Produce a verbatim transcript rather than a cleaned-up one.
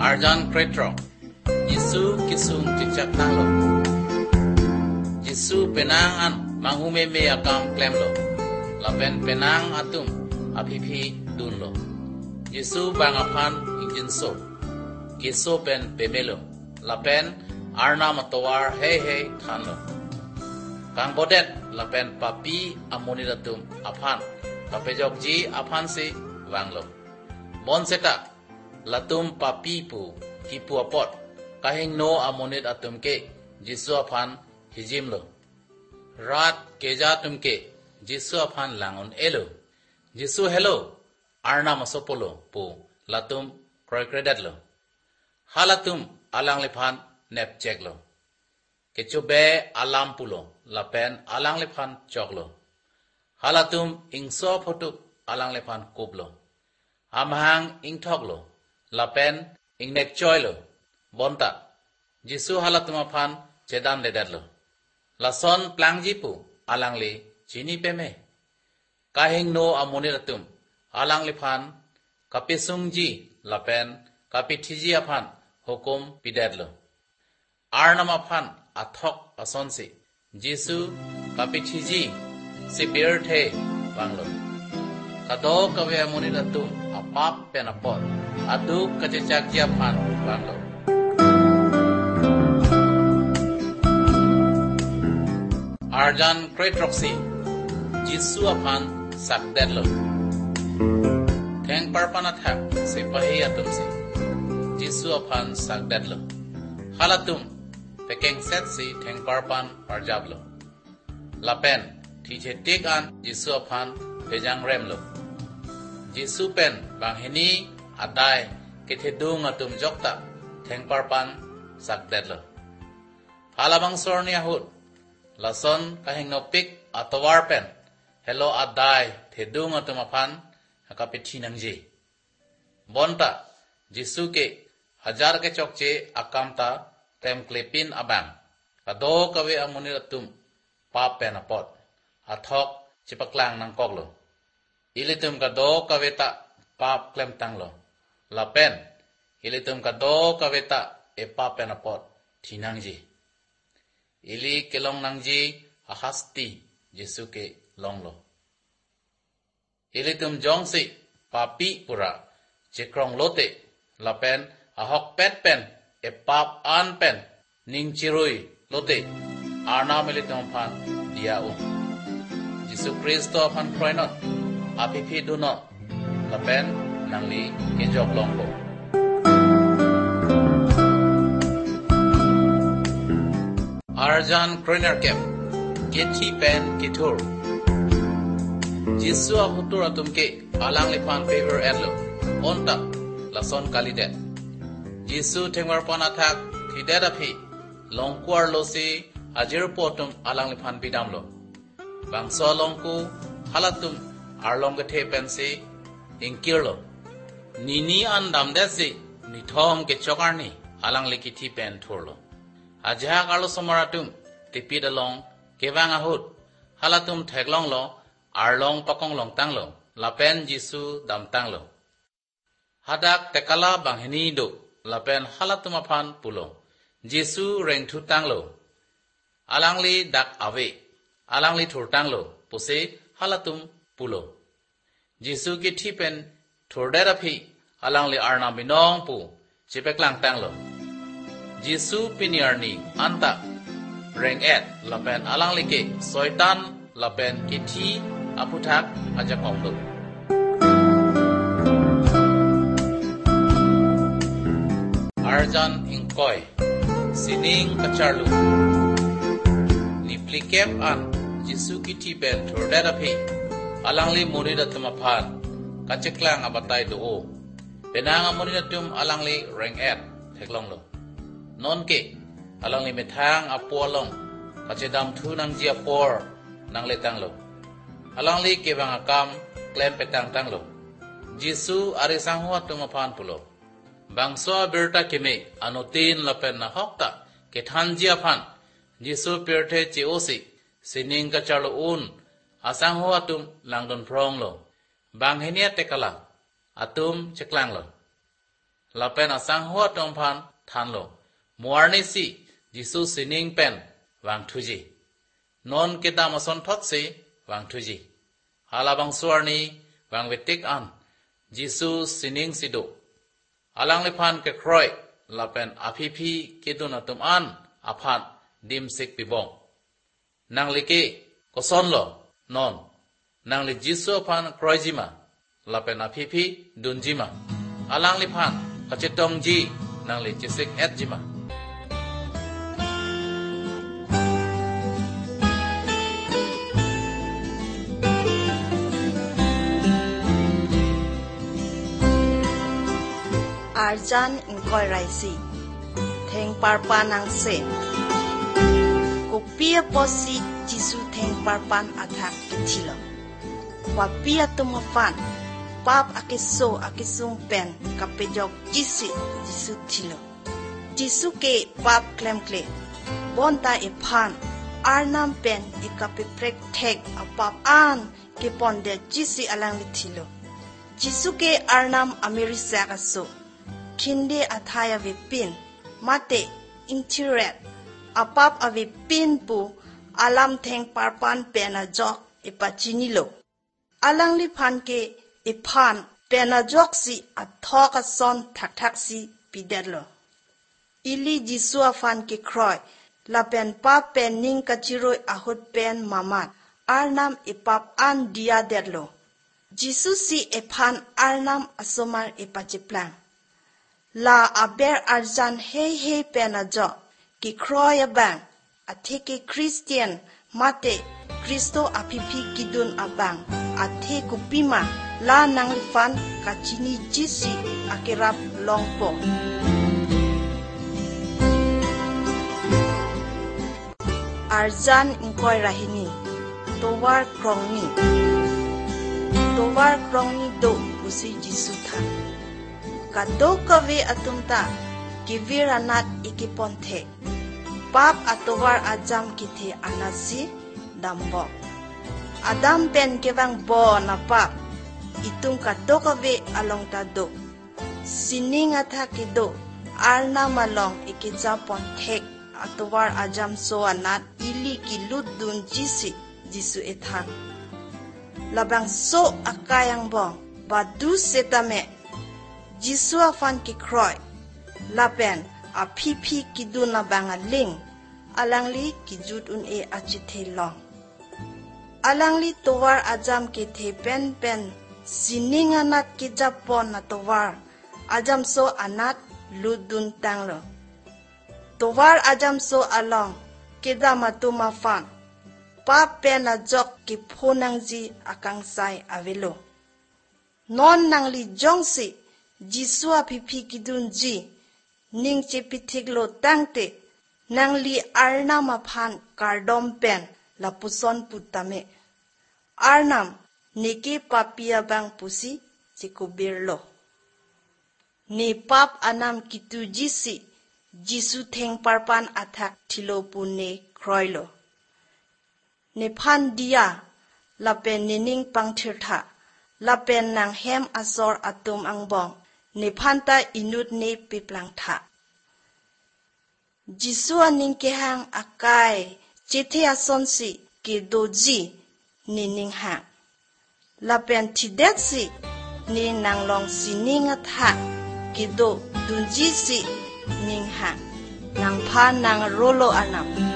Arjan Kretro Yesu kisung cicak talo Yesu penang an manghume me akam klem lo lapen penang atum apipi dun lo Yesu bangapan injin so Yesu pen pemelo lapen arna matawar hey hey than lo kang bodet lapen papi amunidatum apan kapejok ji apan si wang lo bon seta latum papi pu hipu apot kahing no amonit atum ke Yesu apan hijim lo rat keja tum ke Yesu apan langon elo Yesu hello arna masopolo pu latum kroy kredat lo halatum alang lepan nep check lo kechobe alam pulo lapen alang lepan choklo halatum ingso photuk alang lepan kublo amhang ingthoklo lapen ingnek choylo bonta Yesu halatum apan chedan ledadlo lason plangjipu alangli chini peme kahing no amoniratum alang lepan kapisungji lapen kapithiji apan hukum pidadlo arnam apan athok asonsi Yesu kapithiji sibirthe banglo kado kawe amoniratum apap penapot adu kachachakji apan banglo Arjan Kretroksi Yesu apan sakdadlo Theng parpana thak se pahi atum se Yesu apan sakdadlo halatum pekeng set si theng parpan parjablo lapen thiche tik an Yesu apan pejang remlo Yesu pen banghini adai kethedung atum jokta theng parpan sakdadlo halabang sorni ahut lason kahing nopik atawar pen hello adai thedung atumapan hakapithi nangji bonta Yesu ke hajar ke chokche akamta tem klepin abang kado kawe amunir atum pap pen apot athok chipaklang nang koklo ilitum kado kawe ta pap klem tanglo lapen ilitum kado kawe ta e pap pen apot thinangji ili kelong nangji ahasti Yesu ke longlo ili tum jongsi papi pura chekrong lote lapen ahok pet pen e pap an pen ningchirui lote arna militum pan dia um Yesu Kristo pan kroinot apipi duno lapen nangli kinjok longko Arjan Kroiner Kep Geti Pen Kitur Yesu ahutur atumke alang lepan favor edlo onta lason kalidet Yesu thengwar panathak thiderapi longkwar losi ajir potum alang lepan bidamlo bangso longku halatum arlonggethe pensi ingkirlo nini an damdesi nithom ke chokarni alang lekithi pen thurlo Aja kalau somaratum tipi dalong kebang ahut halatum theglong lo arlong pakong long tanglo lapen Yesu dam tanglo hadak tekala banghini do lapen halatum apan pulo Yesu reng thu tanglo alangli dak ave alangli thur tanglo puse halatum pulo Yesu ki thipen thurderapi alangli arna binong pu chipeklang tanglo Yesu piniarni anta reng et lapen alang like soitan lapen kithi aputhak ajakonglo Arjan ingkoy sining kacharlu niplikep an Yesu kithi ben thorderapi alangli monidatmapan kacheklang abatay do penang amonidatum alangli reng et theklonglo non ke alang li methang apolong kachedam thu nang ji apor nang letang lo alang li ke bang akam klem petang tang lo Yesu ari sang ho tumapan pulo bangso berta keme anotin lapen na hokta ke than ji aphan Yesu perthe chi osi sining ka charlo un asang ho atum langdon prong lo bang henia tekala atum cheklang lo la pen asang ho tong phan than lo muar ni si jisu sining pen wang thuji non kita mason thot se wang thuji hala bang suar ni wang vetik an jisu sining sido alang le phan ke kroi la pen aphi phi ke tu na tum an aphat dim sik pi bong nang le ke ko son lo non nang le jisu phan kroi ji ma la pen aphi phi dun ji ma alang le phan ka chetong ji nang le chisik et ji ma Arjan ingkoi raisi theng parpan ang se kupia posi jisu theng parpan athak kithilo wapia tumafan pap akiso akisung pen kapejok jisi jisu thilo jisu ke pap klem kle bonta e phan arnam pen ikape prek thek apap an ke ponde jisi alang lithilo jisu ke arnam amerisa kaso Kinde athaya vipin mate intiret apap avipin pu alam theng parpan pena jok ipachinilo alang li phan ke iphan pena jok si athoka son thak thak si pidelo ili jisua fan ke kroi la pen pa pen ning kachiroi ahut pen mamat arnam ipap an dia derlo jisu si iphan arnam asomar ipachiplang La aber arjan hey hey penajo ki kroya bang atheke Christian mate Kristo apipi kidun abang athe kupima la nang fan kachini jisi akirap longpo arjan ingkoi rahini towar krongni towar krongni do usi jisu than Kado kawe atumta kiviranat ikiponthe pap atowar ajam kithe anasi dambo adam pen kebang bo na pap itung kado kawe along tado sining atha kido arna malong ikija ponthek atowar ajam so anat ili kilut dun jisi jisu ethan labang so akayang bong badu setame Jisua fan ki kroi lapen a pipi kiduna banga ling alangli ki jut un e achithe long alangli towar ajam ke the pen pen sininga nat ki japon na towar ajam so anat ludun tanglo towar ajam so along kedama tuma fan pa pen a jok ki phonang ji akang sai avelo non nangli jongsi Jisua pipi kidun ji ning che pitiklo tangte nangli arnam aphan kardom pen lapuson putame arnam niki papia bang pusi chikubirlo ni pap anam kitu jisi jisu theng parpan athak thilo pune kroilo ne phan dia lapen nining pangthirtha lapen nang hem asor atum angbong Nepanta inut ne piplang tha. Jisua ning kehang akai chithe asonsi ke doji ni ning hang. Lapen tidet si ni nang long sining atha ke do dunji si ning hang. Nang pha nang rolo anam.